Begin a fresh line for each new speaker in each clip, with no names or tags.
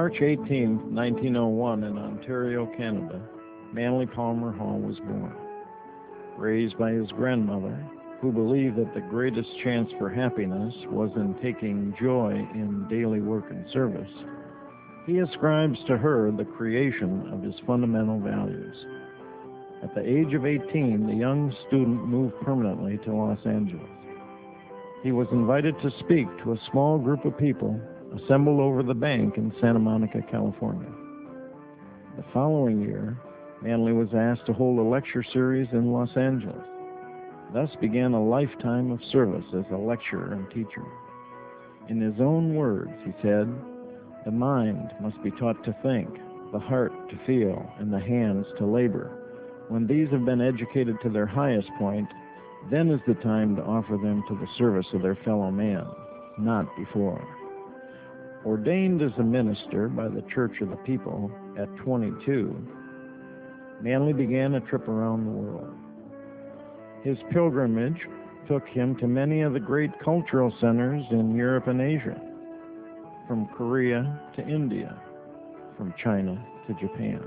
March 18, 1901, in Ontario, Canada, Manly Palmer Hall was born. Raised by his grandmother, who believed that the greatest chance for happiness was in taking joy in daily work and service, he ascribes to her the creation of his fundamental values. At the age of 18, the young student moved permanently to Los Angeles. He was invited to speak to a small group of people assembled over the bank in Santa Monica, California. The following year, Manly was asked to hold a lecture series in Los Angeles. Thus began a lifetime of service as a lecturer and teacher. In his own words, he said, "The mind must be taught to think, the heart to feel, and the hands to labor. When these have been educated to their highest point, then is the time to offer them to the service of their fellow man, not before." Ordained as a minister by the Church of the People at 22, Manly began a trip around the world. His pilgrimage took him to many of the great cultural centers in Europe and Asia, from Korea to India, from China to Japan.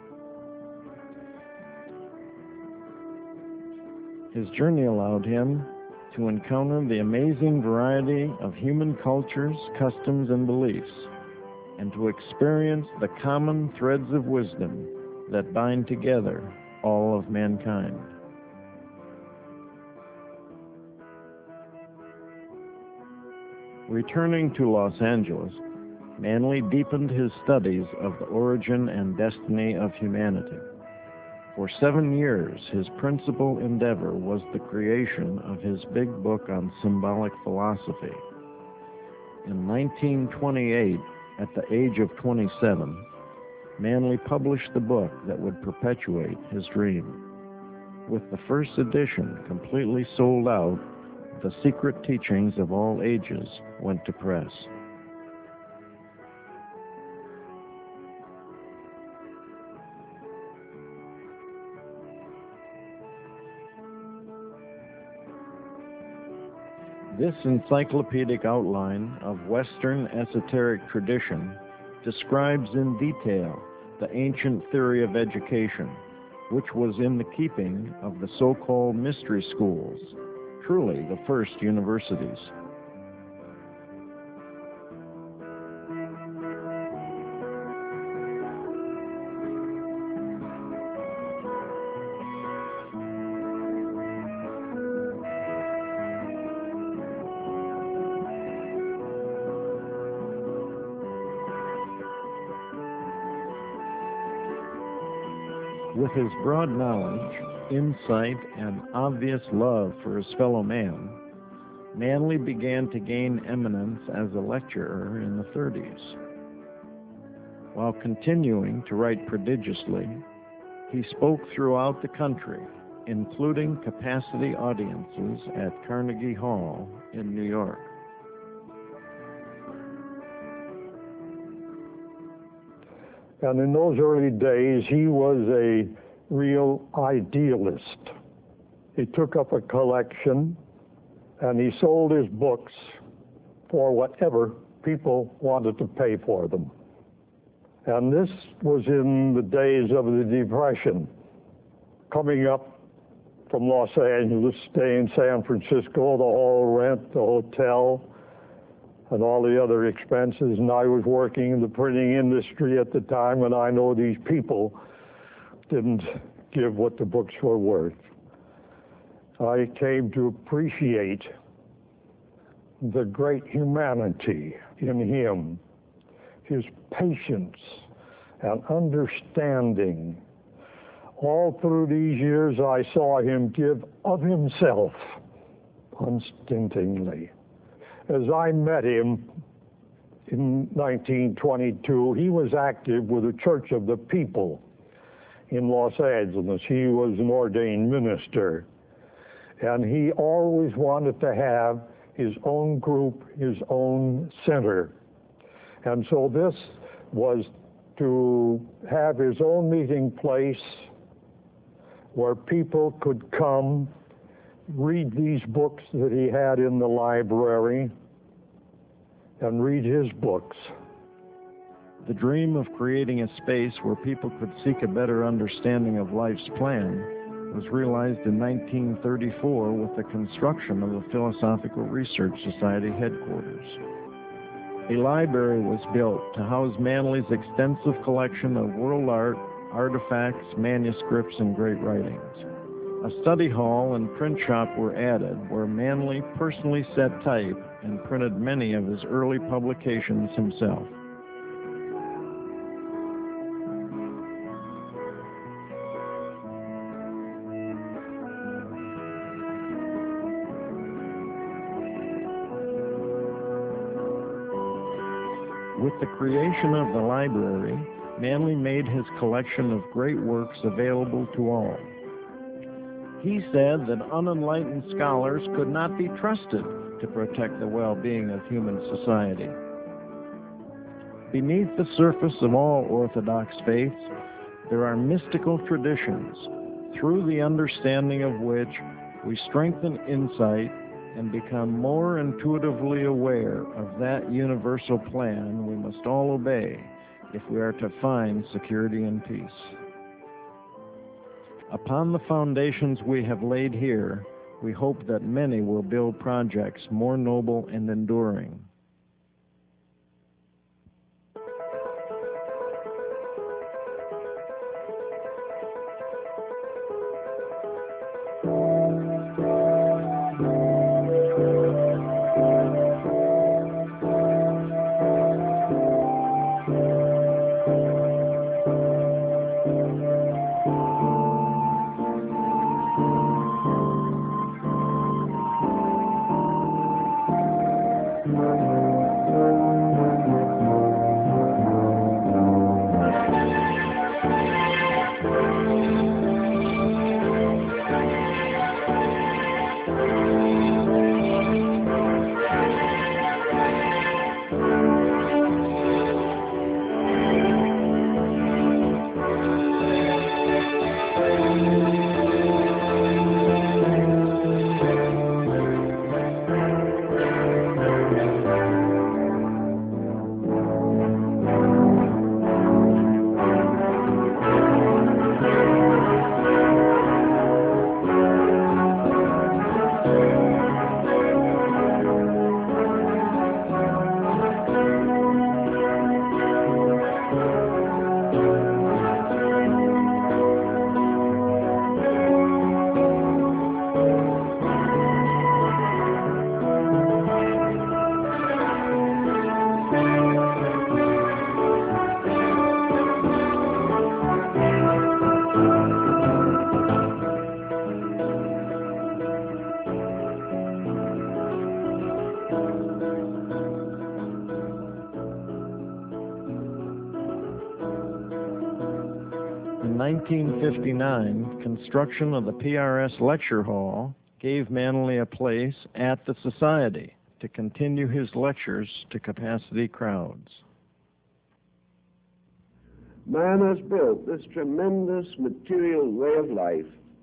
His journey allowed him to encounter the amazing variety of human cultures, customs, and beliefs, and to experience the common threads of wisdom that bind together all of mankind. Returning to Los Angeles, Manly deepened his studies of the origin and destiny of humanity. For 7 years, his principal endeavor was the creation of his big book on symbolic philosophy. In 1928, at the age of 27, Manly published the book that would perpetuate his dream. With the first edition completely sold out, The Secret Teachings of All Ages went to press. This encyclopedic outline of Western esoteric tradition describes in detail the ancient theory of education, which was in the keeping of the so-called mystery schools, truly the first universities. With his broad knowledge, insight, and obvious love for his fellow man, Manly began to gain eminence as a lecturer in the 30s. While continuing to write prodigiously, he spoke throughout the country, including capacity audiences at Carnegie Hall in New York.
And in those early days, he was a real idealist. He took up a collection and he sold his books for whatever people wanted to pay for them. And this was in the days of the Depression. Coming up from Los Angeles, staying in San Francisco, the whole rent, the hotel, and all the other expenses, and I was working in the printing industry at the time, and I know these people didn't give what the books were worth. I came to appreciate the great humanity in him, his patience and understanding. All through these years, I saw him give of himself unstintingly. As I met him in 1922, he was active with the Church of the People in Los Angeles. He was an ordained minister, and he always wanted to have his own group, his own center. And so this was to have his own meeting place where people could come, read these books that he had in the library, and read his books.
The dream of creating a space where people could seek a better understanding of life's plan was realized in 1934 with the construction of the Philosophical Research Society headquarters. A library was built to house Manly's extensive collection of world art, artifacts, manuscripts, and great writings. A study hall and print shop were added where Manly personally set type and printed many of his early publications himself. With the creation of the library, Manly made his collection of great works available to all. He said that unenlightened scholars could not be trusted to protect the well-being of human society. Beneath the surface of all orthodox faiths, there are mystical traditions, through the understanding of which we strengthen insight and become more intuitively aware of that universal plan we must all obey if we are to find security and peace. Upon the foundations we have laid here, we hope that many will build projects more noble and enduring. In 1959, construction of the PRS Lecture Hall gave Manly a place at the Society to continue his lectures to capacity crowds.
Man has built this tremendous material way of life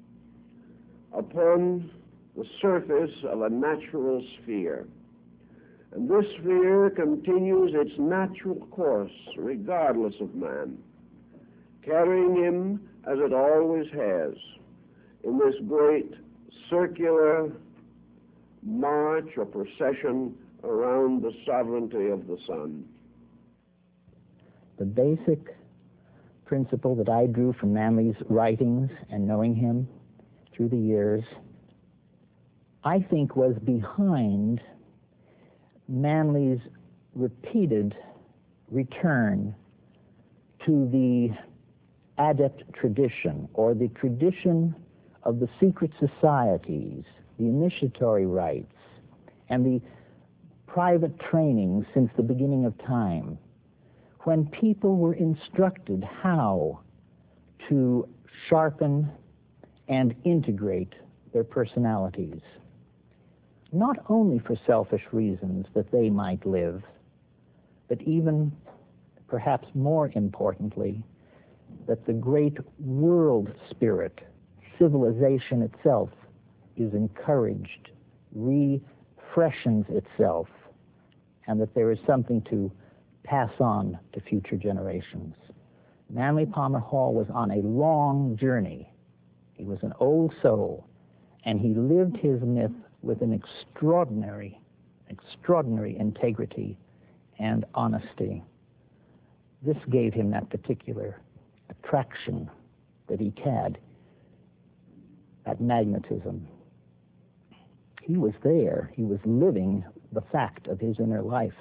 upon the surface of a natural sphere. And this sphere continues its natural course regardless of man, carrying him as it always has in this great circular march or procession around the sovereignty of the sun.
The basic principle that I drew from Manly's writings and knowing him through the years, I think was behind Manly's repeated return to the adept tradition, or the tradition of the secret societies, the initiatory rites, and the private training since the beginning of time, when people were instructed how to sharpen and integrate their personalities, not only for selfish reasons that they might live, but even, perhaps more importantly, that the great world spirit, civilization itself, is encouraged, refreshens itself, and that there is something to pass on to future generations. Manly Palmer Hall was on a long journey. He was an old soul, and he lived his myth with an extraordinary integrity and honesty. This gave him that particular attraction that he had, that magnetism. He was there. He was living the fact of his inner life.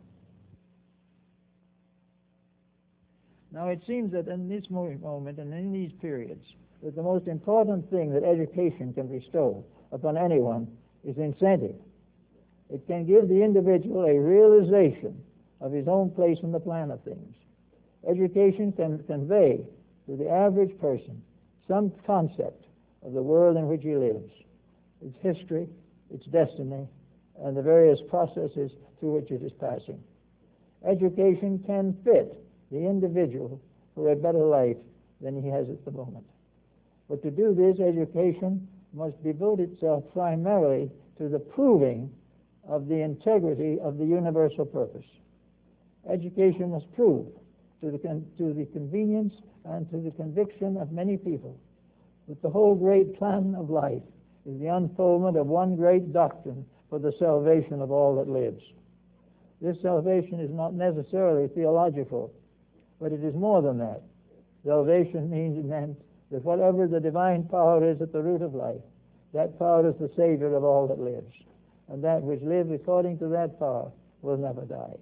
Now, it seems that in this moment and in these periods, that the most important thing that education can bestow upon anyone is incentive. It can give the individual a realization of his own place in the plan of things. Education can convey to the average person some concept of the world in which he lives, its history, its destiny, and the various processes through which it is passing. Education can fit the individual for a better life than he has at the moment. But to do this, education must devote itself primarily to the proving of the integrity of the universal purpose. Education must prove to the convenience and to the conviction of many people that the whole great plan of life is the unfoldment of one great doctrine for the salvation of all that lives. This salvation is not necessarily theological, but it is more than that. Salvation means that whatever the divine power is at the root of life, that power is the Savior of all that lives. And that which lives according to that power will never die.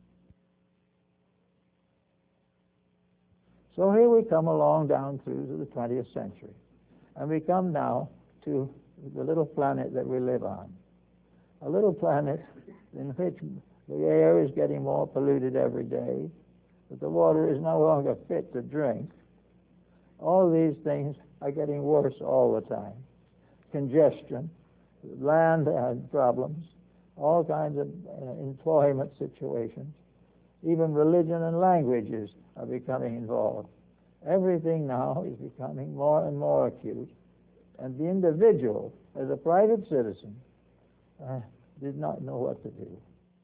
So here we come along down through to the 20th century. And we come now to the little planet that we live on. A little planet in which the air is getting more polluted every day, that the water is no longer fit to drink. All these things are getting worse all the time. Congestion, land problems, all kinds of employment situations. Even religion and languages are becoming involved. Everything now is becoming more and more acute, and the individual, as a private citizen, did not know what to do.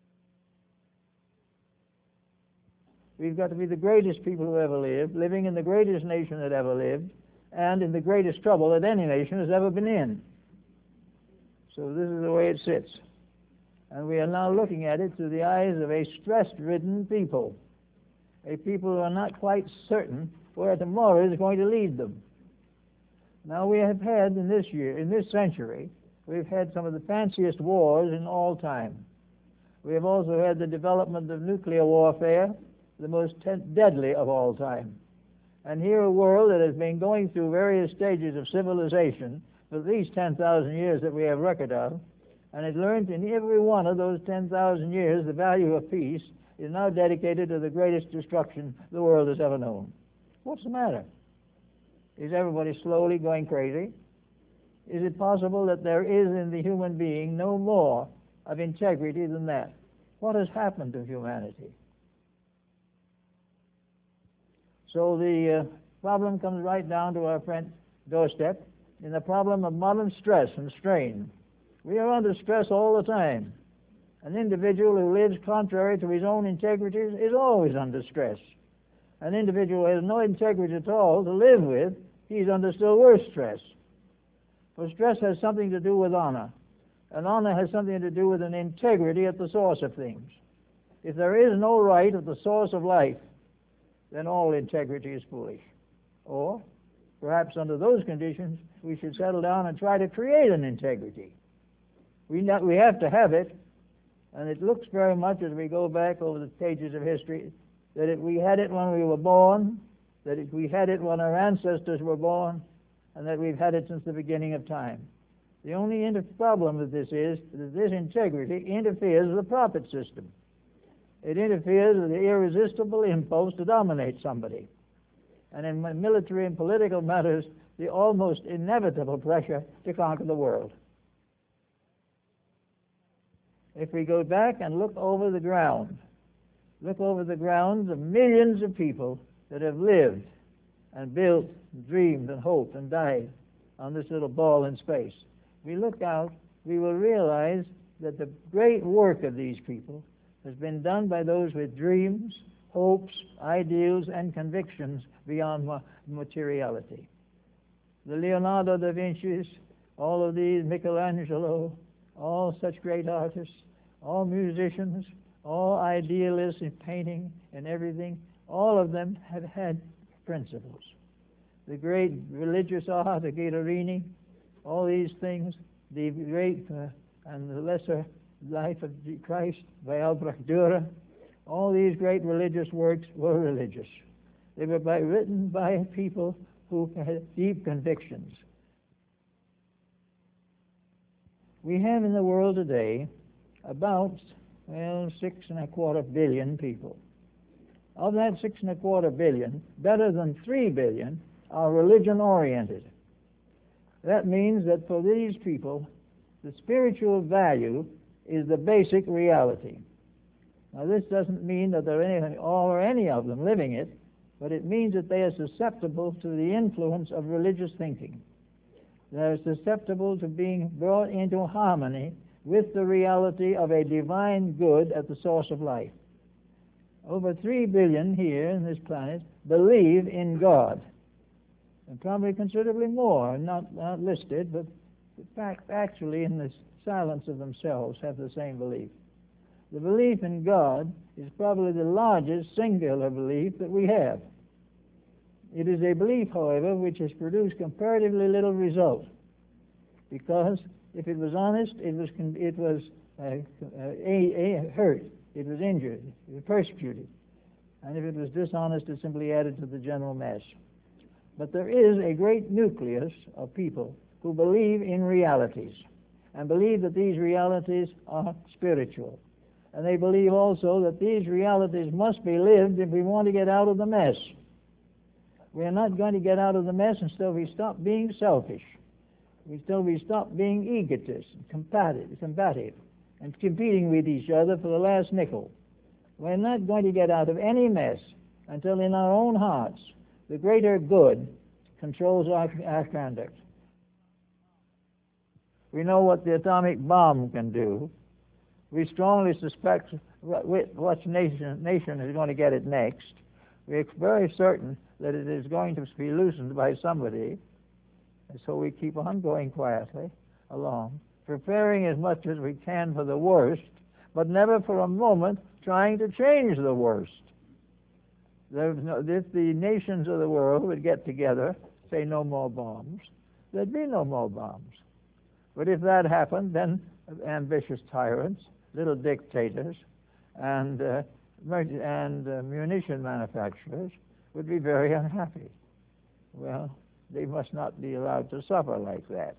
We've got to be the greatest people who ever lived, living in the greatest nation that ever lived, and in the greatest trouble that any nation has ever been in. So this is the way it sits. And we are now looking at it through the eyes of a stress-ridden people, a people who are not quite certain where tomorrow is going to lead them. Now we have had in this century, we've had some of the fanciest wars in all time. We have also had the development of nuclear warfare, the most deadly of all time. And here a world that has been going through various stages of civilization for at least 10,000 years that we have record of, and it learned in every one of those 10,000 years the value of peace, is now dedicated to the greatest destruction the world has ever known. What's the matter? Is everybody slowly going crazy? Is it possible that there is in the human being no more of integrity than that? What has happened to humanity? So the problem comes right down to our friend doorstep in the problem of modern stress and strain. We are under stress all the time. An individual who lives contrary to his own integrity is always under stress. An individual who has no integrity at all to live with, he's under still worse stress. For stress has something to do with honor, and honor has something to do with an integrity at the source of things. If there is no right at the source of life, then all integrity is foolish. Or, perhaps under those conditions, we should settle down and try to create an integrity. We have to have it, and it looks very much as we go back over the pages of history that we had it when we were born, that we had it when our ancestors were born, and that we've had it since the beginning of time. The only problem with this is that this integrity interferes with the profit system. It interferes with the irresistible impulse to dominate somebody. And in military and political matters, the almost inevitable pressure to conquer the world. If we go back and look over the grounds of millions of people that have lived and built, and dreamed and hoped and died on this little ball in space, we look out, we will realize that the great work of these people has been done by those with dreams, hopes, ideals, and convictions beyond materiality. The Leonardo da Vinci's, all of these, Michelangelo, all such great artists, all musicians, all idealists in painting and everything, all of them have had principles. The great religious art, the Guidorini, all these things, the great and the lesser life of Christ by Albrecht Dürer, all these great religious works were religious. They were written by people who had deep convictions. We have in the world today about, 6.25 billion people. Of that 6.25 billion, better than 3 billion are religion-oriented. That means that for these people, the spiritual value is the basic reality. Now, this doesn't mean that there are all or any of them living it, but it means that they are susceptible to the influence of religious thinking. They're susceptible to being brought into harmony with the reality of a divine good at the source of life. Over 3 billion here in this planet believe in God, and probably considerably more, not listed, but in fact, actually in the silence of themselves have the same belief. The belief in God is probably the largest singular belief that we have. It is a belief, however, which has produced comparatively little result, because if it was honest, it was hurt, it was injured, it was persecuted, and if it was dishonest, it simply added to the general mess. But there is a great nucleus of people who believe in realities, and believe that these realities are spiritual. And they believe also that these realities must be lived if we want to get out of the mess. We are not going to get out of the mess until we stop being selfish, until we stop being egotists, combative, and competing with each other for the last nickel. We're not going to get out of any mess until in our own hearts the greater good controls our conduct. We know what the atomic bomb can do. We strongly suspect which nation is going to get it next. We're very certain that it is going to be loosened by somebody. And so we keep on going quietly along, preparing as much as we can for the worst, but never for a moment trying to change the worst. If the nations of the world would get together, say no more bombs, there'd be no more bombs. But if that happened, then ambitious tyrants, little dictators, and munition manufacturers would be very unhappy. Well, they must not be allowed to suffer like that.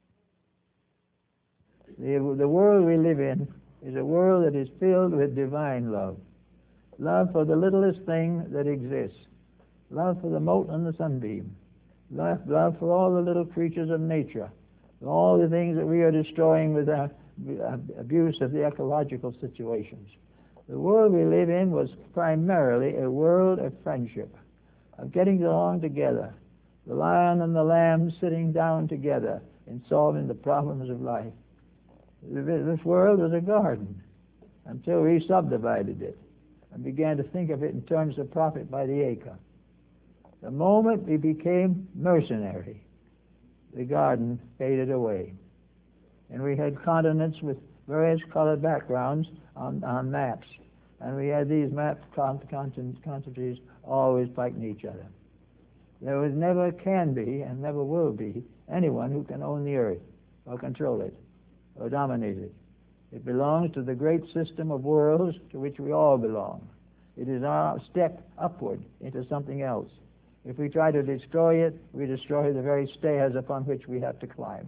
The world we live in is a world that is filled with divine love. Love for the littlest thing that exists. Love for the mote and the sunbeam. Love for all the little creatures of nature. All the things that we are destroying with our abuse of the ecological situations. The world we live in was primarily a world of friendship, of getting along together, the lion and the lamb sitting down together and solving the problems of life. This world was a garden until we subdivided it and began to think of it in terms of profit by the acre. The moment we became mercenary, the garden faded away. And we had continents with various colored backgrounds on maps. And we had these map countries always fighting each other. There was never can be and never will be anyone who can own the earth or control it or dominate it. It belongs to the great system of worlds to which we all belong. It is our step upward into something else. If we try to destroy it, we destroy the very stairs upon which we have to climb.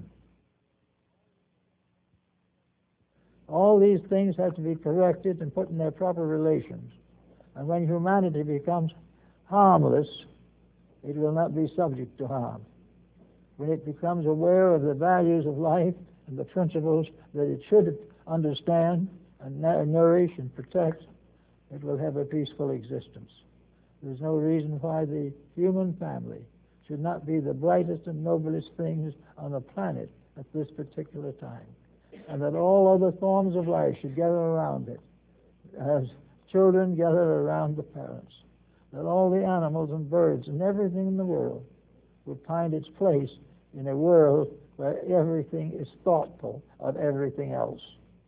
All these things have to be corrected and put in their proper relations. And when humanity becomes harmless, it will not be subject to harm. When it becomes aware of the values of life and the principles that it should understand and nourish and protect, it will have a peaceful existence. There's no reason why the human family should not be the brightest and noblest things on the planet at this particular time, and that all other forms of life should gather around it as children gather around the parents, that all the animals and birds and everything in the world would find its place in a world where everything is thoughtful of everything else.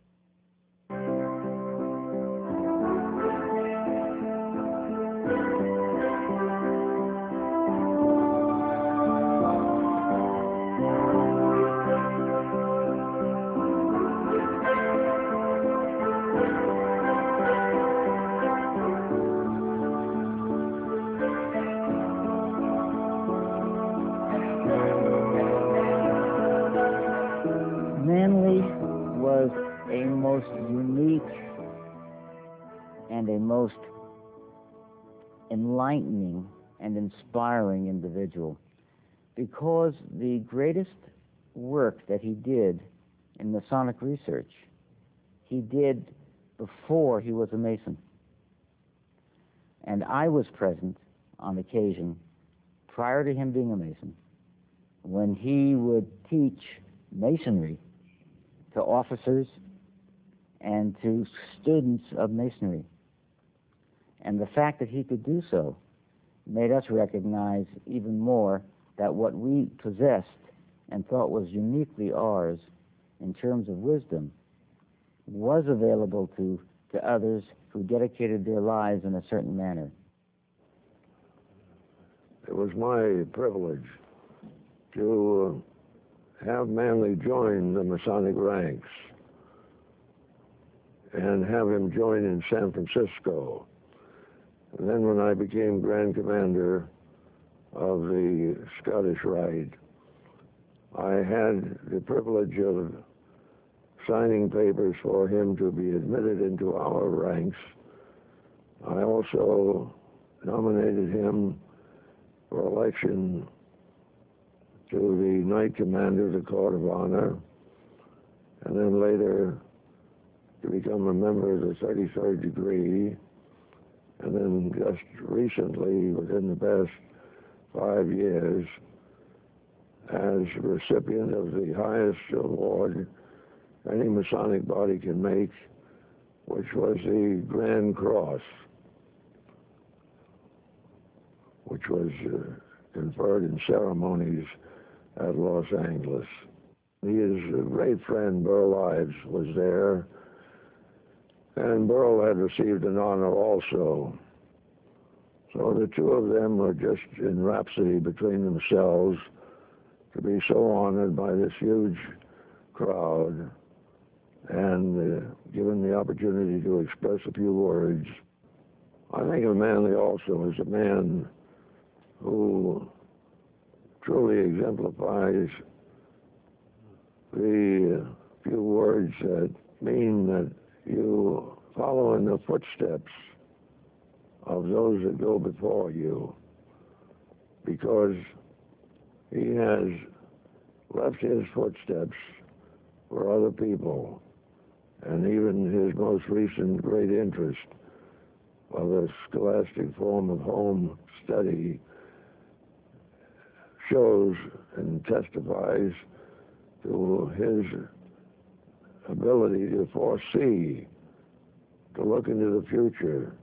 Manly was a most unique and a most enlightening and inspiring individual, because the greatest work that he did in Masonic research, he did before he was a Mason. And I was present on occasion, prior to him being a Mason, when he would teach Masonry to officers and to students of Masonry. And the fact that he could do so made us recognize even more that what we possessed and thought was uniquely ours in terms of wisdom was available to others who dedicated their lives in a certain manner.
It was my privilege to have Manly join the Masonic ranks and have him join in San Francisco. And then when I became Grand Commander of the Scottish Rite, I had the privilege of signing papers for him to be admitted into our ranks. I also nominated him for election to the Knight Commander of the Court of Honor, and then later to become a member of the 33rd degree, and then just recently, within the past 5 years, as recipient of the highest award any Masonic body can make, which was the Grand Cross, which was conferred in ceremonies at Los Angeles. His great friend, Burl Ives, was there, and Burl had received an honor also. So the two of them were just in rhapsody between themselves to be so honored by this huge crowd and given the opportunity to express a few words. I think of Manly also as a man who truly exemplifies the few words that mean that you follow in the footsteps of those that go before you, because he has left his footsteps for other people, and even his most recent great interest of the scholastic form of home study shows and testifies to his ability to foresee, to look into the future.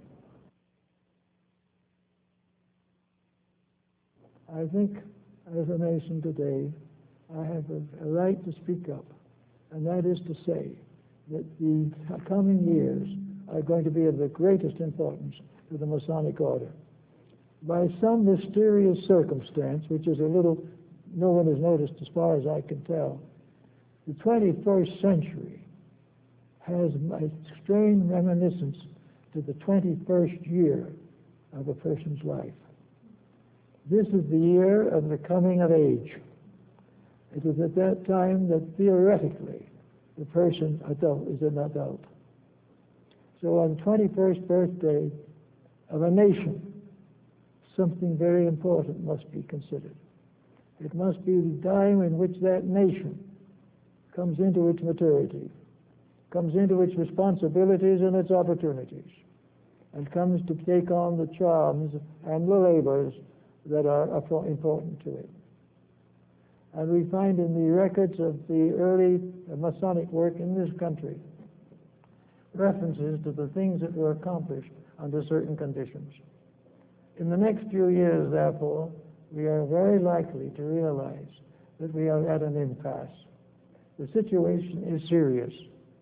I think as a Mason today, I have a right to speak up, and that is to say that the coming years are going to be of the greatest importance to the Masonic Order. By some mysterious circumstance, which is no one has noticed as far as I can tell, the 21st century has a strange reminiscence to the 21st year of a person's life. This is the year of the coming of age. It is at that time that theoretically the person is an adult. So on the 21st birthday of a nation, something very important must be considered. It must be the time in which that nation comes into its maturity, comes into its responsibilities and its opportunities, and comes to take on the charms and the labors that are important to it. And we find in the records of the early Masonic work in this country references to the things that were accomplished under certain conditions. In the next few years, therefore, we are very likely to realize that we are at an impasse. The situation is serious.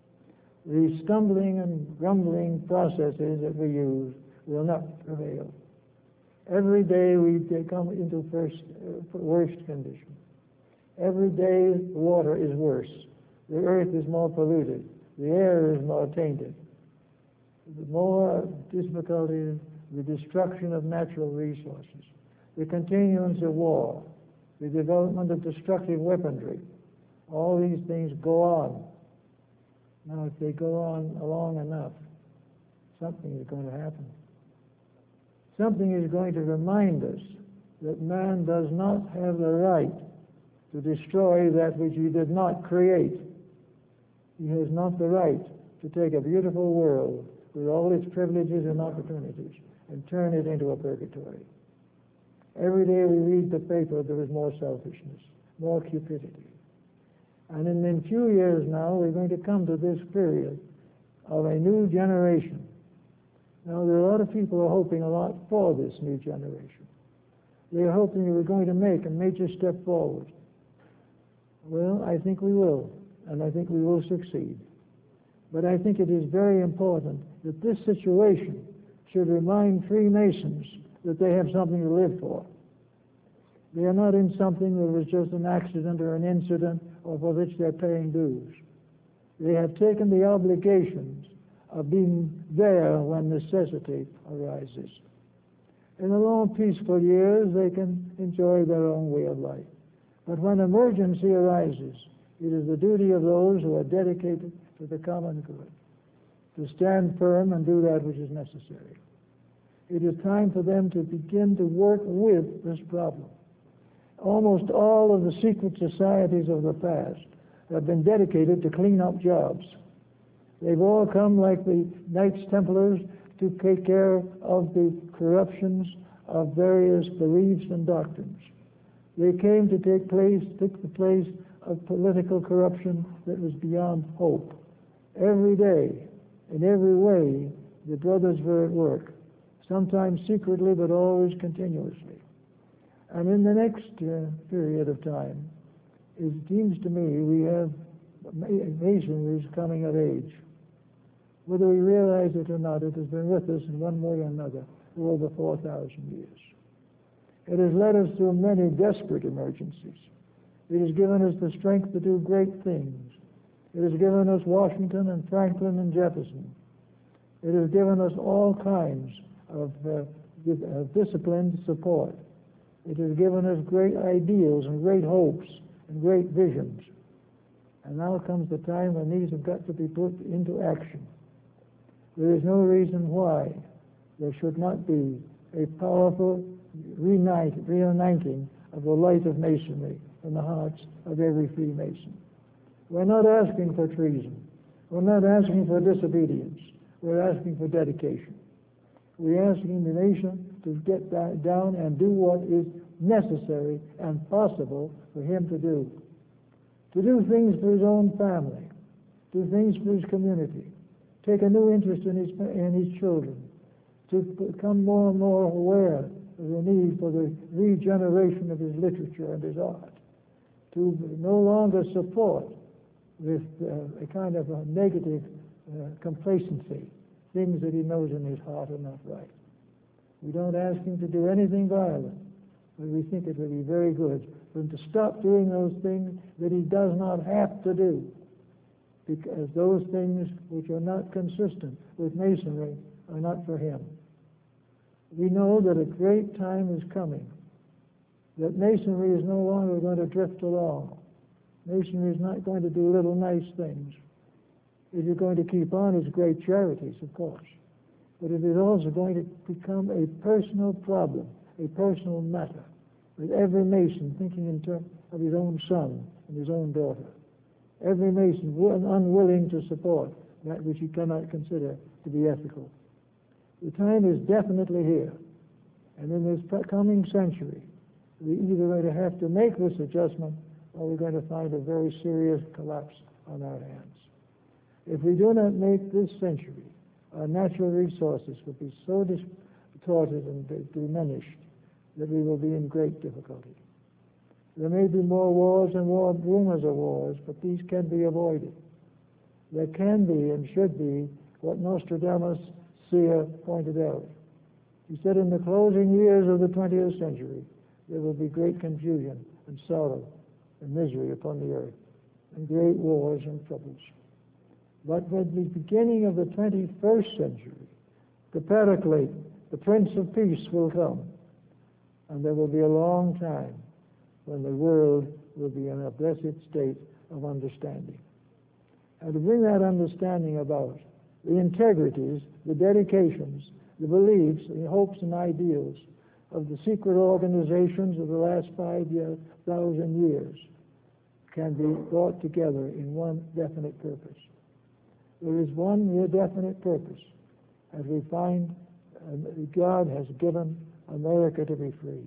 The stumbling and grumbling processes that we use will not prevail. Every day we come into worst condition. Every day the water is worse. The earth is more polluted. The air is more tainted. The more difficulties, the destruction of natural resources, the continuance of war, the development of destructive weaponry. All these things go on. Now, if they go on long enough, something is going to happen. Something is going to remind us that man does not have the right to destroy that which he did not create. He has not the right to take a beautiful world with all its privileges and opportunities and turn it into a purgatory. Every day we read the paper, there is more selfishness, more cupidity. And in a few years now, we're going to come to this period of a new generation. Now, there are a lot of people who are hoping a lot for this new generation. They're hoping that we're going to make a major step forward. Well, I think we will, and I think we will succeed. But I think it is very important that this situation should remind Freemasons that they have something to live for. They are not in something that was just an accident or an incident or for which they're paying dues. They have taken the obligations of being there when necessity arises. In the long, peaceful years, they can enjoy their own way of life. But when emergency arises, it is the duty of those who are dedicated to the common good to stand firm and do that which is necessary. It is time for them to begin to work with this problem. Almost all of the secret societies of the past have been dedicated to clean up jobs. They've all come like the Knights Templars to take care of the corruptions of various beliefs and doctrines. They came to take the place of political corruption that was beyond hope. Every day, in every way, the brothers were at work, sometimes secretly, but always continuously. And in the next period of time, it seems to me we have Masonry is coming of age. Whether we realize it or not, it has been with us in one way or another for over 4,000 years. It has led us through many desperate emergencies. It has given us the strength to do great things. It has given us Washington and Franklin and Jefferson. It has given us all kinds of disciplined support. It has given us great ideals and great hopes and great visions. And now comes the time when these have got to be put into action. There is no reason why there should not be a powerful reuniting of the light of Masonry in the hearts of every Freemason. We're not asking for treason. We're not asking for disobedience. We're asking for dedication. We're asking the nation to get down and do what is necessary and possible for him to do. To do things for his own family, do things for his community, take a new interest in his children, to become more and more aware of the need for the regeneration of his literature and his art, to no longer support with a kind of a negative complacency things that he knows in his heart are not right. We don't ask him to do anything violent, but we think it would be very good for him to stop doing those things that he does not have to do, because those things which are not consistent with Masonry are not for him. We know that a great time is coming, that Masonry is no longer going to drift along. Masonry is not going to do little nice things. It is going to keep on its great charities, of course, but it is also going to become a personal problem, a personal matter, with every Mason thinking in terms of his own son and his own daughter. Every Mason unwilling to support that which he cannot consider to be ethical. The time is definitely here, and in this coming century, we're either going to have to make this adjustment or we're going to find a very serious collapse on our hands. If we do not make this century, our natural resources will be so distorted and diminished that we will be in great difficulty. There may be more wars and more rumors of wars, but these can be avoided. There can be and should be what Nostradamus seer pointed out. He said in the closing years of the 20th century, there will be great confusion and sorrow and misery upon the earth, and great wars and troubles. But with the beginning of the 21st century, the Paraclete, the Prince of Peace, will come, and there will be a long time when the world will be in a blessed state of understanding. And to bring that understanding about, the integrities, the dedications, the beliefs, the hopes and ideals of the secret organizations of the last 5,000 years can be brought together in one definite purpose. There is one real definite purpose, as we find God has given America to be free.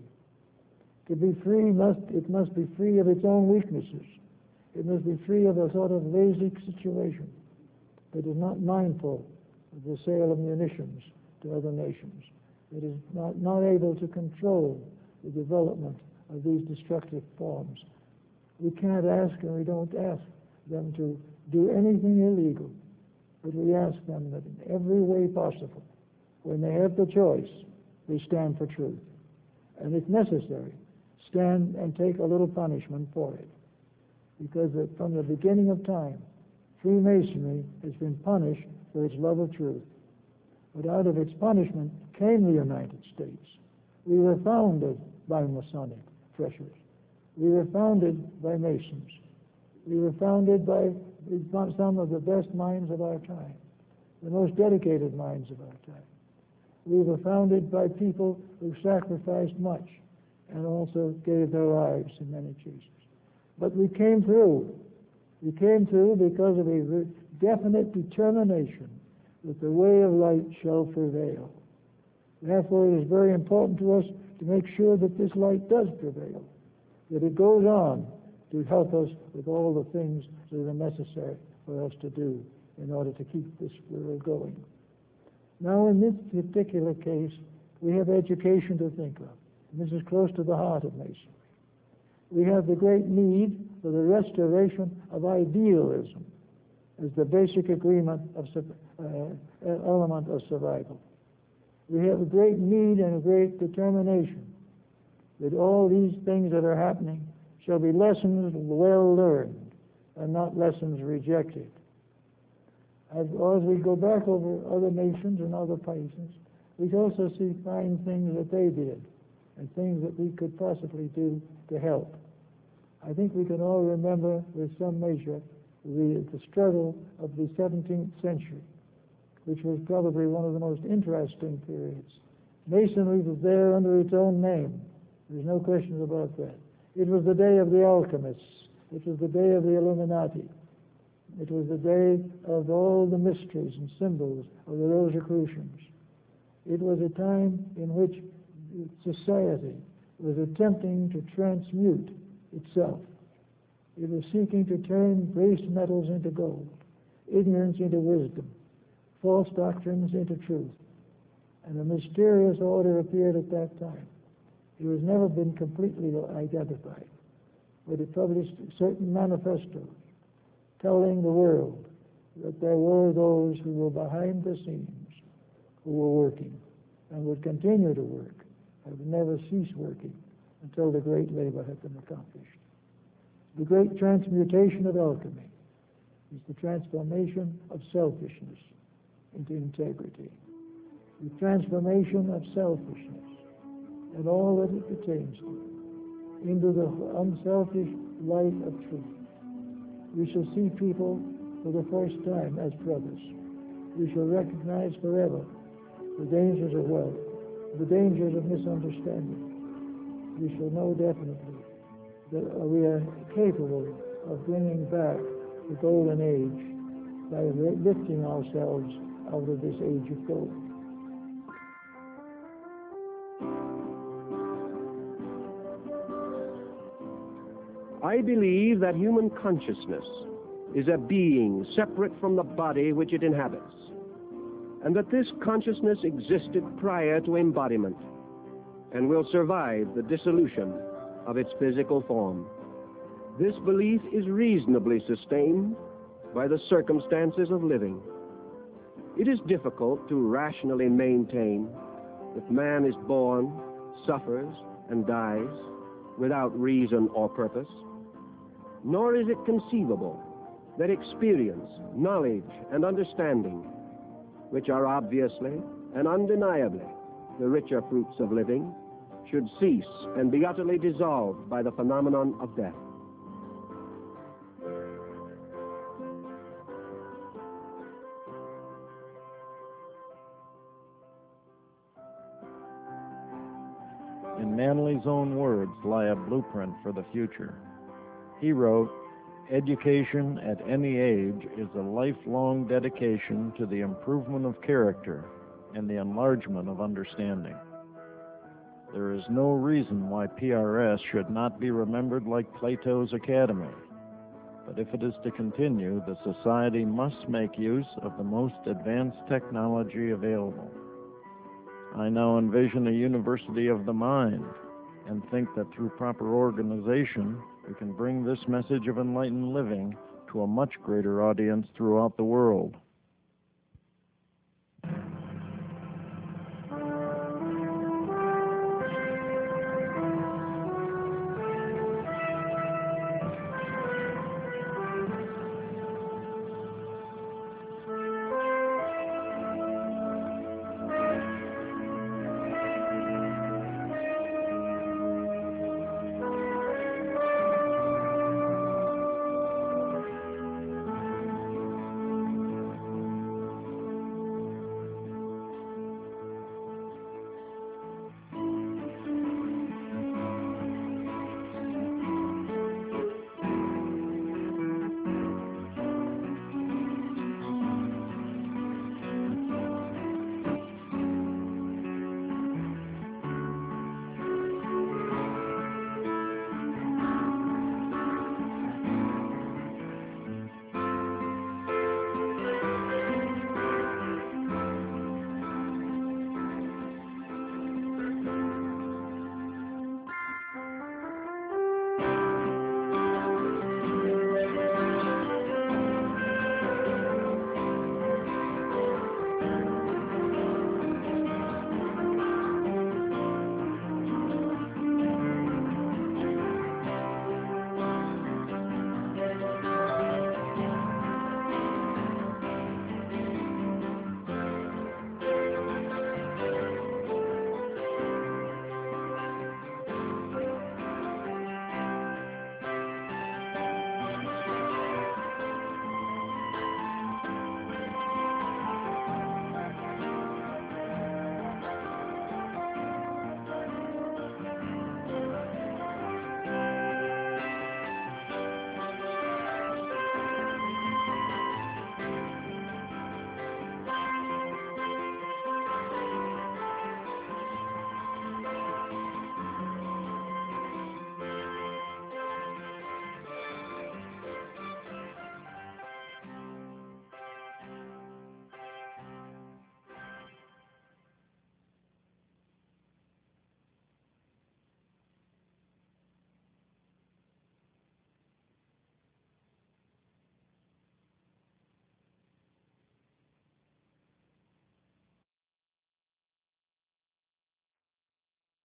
To be free, it must be free of its own weaknesses. It must be free of a sort of lazy situation that is not mindful of the sale of munitions to other nations. It is not able to control the development of these destructive forms. We can't ask, and we don't ask them to do anything illegal, but we ask them that in every way possible, when they have the choice, they stand for truth. And if necessary, stand and take a little punishment for it. Because from the beginning of time, Freemasonry has been punished for its love of truth. But out of its punishment came the United States. We were founded by Masonic pressures. We were founded by Masons. We were founded by some of the best minds of our time, the most dedicated minds of our time. We were founded by people who sacrificed much and also gave their lives in many cases. But we came through. We came through because of a definite determination that the way of light shall prevail. Therefore, it is very important to us to make sure that this light does prevail, that it goes on to help us with all the things that are necessary for us to do in order to keep this world going. Now, in this particular case, we have education to think of. And this is close to the heart of Masonry. We have the great need for the restoration of idealism as the basic agreement of element of survival. We have a great need and a great determination that all these things that are happening shall be lessons well learned and not lessons rejected. As we go back over other nations and other places, we also see fine things that they did and things that we could possibly do to help. I think we can all remember with some measure the struggle of the 17th century, which was probably one of the most interesting periods. Masonry was there under its own name. There's no question about that. It was the day of the alchemists. It was the day of the Illuminati. It was the day of all the mysteries and symbols of the Rosicrucians. It was a time in which society was attempting to transmute itself. It was seeking to turn base metals into gold, ignorance into wisdom, false doctrines into truth. And a mysterious order appeared at that time. It has never been completely identified, but it published certain manifestos telling the world that there were those who were behind the scenes, who were working and would continue to work, and would never cease working until the great labor had been accomplished. The great transmutation of alchemy is the transformation of selfishness into integrity, the transformation of selfishness and all that it pertains to into the unselfish light of truth. We shall see people for the first time as brothers. We shall recognize forever the dangers of wealth, the dangers of misunderstanding. We shall know definitely that we are capable of bringing back the golden age by lifting ourselves out of this age of gold.
I believe that human consciousness
is a being separate from the body which it inhabits, and that this consciousness existed prior to embodiment and will survive the dissolution of its physical form. This belief is reasonably sustained by the circumstances of living. It is difficult to rationally maintain that man is born, suffers, and dies without reason or purpose, nor is it conceivable that experience, knowledge, and understanding, which are obviously and undeniably the richer fruits of living, should cease and be utterly dissolved by the phenomenon of death.
In Manly's own words lie a blueprint for the future. He wrote, "Education at any age is a lifelong dedication to the improvement of character and the enlargement of understanding. There is no reason why PRS should not be remembered like Plato's Academy. But if it is to continue, the society must make use of the most advanced technology available. I now envision a university of the mind and think that through proper organization, we can bring this message of enlightened living to a much greater audience throughout the world.